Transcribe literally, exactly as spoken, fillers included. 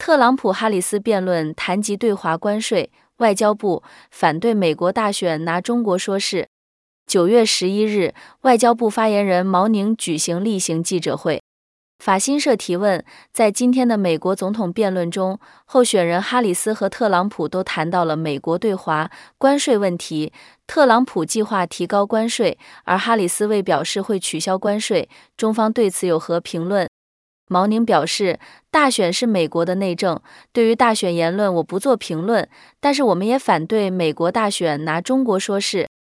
特朗普哈里斯辩论谈及对华关税，外交部反对美国大选拿中国说事。九月十一日，外交部发言人毛宁举行例行记者会。法新社提问，在今天的美国总统辩论中，候选人哈里斯和特朗普都谈到了美国对华关税问题。特朗普计划提高关税，而哈里斯未表示会取消关税。中方对此有何评论？毛宁表示，大选是美国的内政，对于大选言论我不做评论，但是我们也反对美国大选拿中国说事。